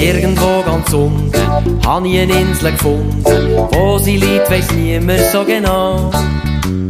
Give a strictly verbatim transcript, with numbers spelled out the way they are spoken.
Irgendwo ganz unten hab ich eine Insel gefunden. Wo sie liegt, weiss niemand so genau.